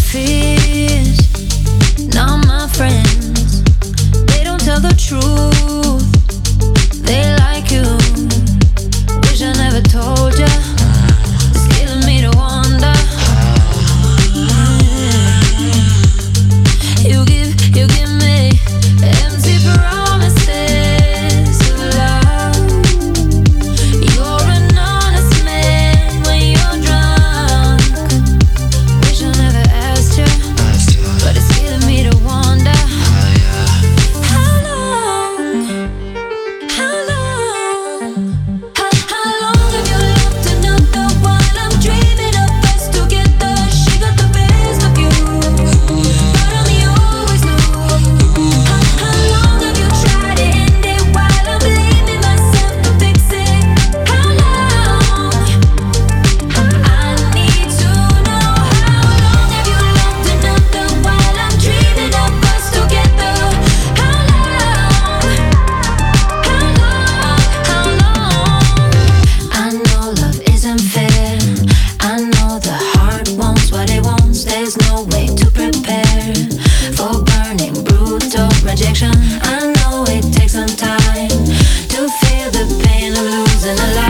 fears, not my friends. They don't tell the truth. They like you. Wish I never told ya. It's killing me to wonder. You give me empty promises of love. You're an honest man when you're drunk. Wish I never asked you, but it's killing me to wonder. How long have you loved another while I'm dreaming of us together? She got the best of you, but only you always knew. How long have you tried to end it while I'm blaming myself to fix it? How long? I need to know. How long have you loved another while I'm dreaming of us together? How long? I know love isn't fair. I know the heart wants what it wants. There's no way to prepare for burning, brutal rejection. I know it takes some time to feel the pain of losing a life.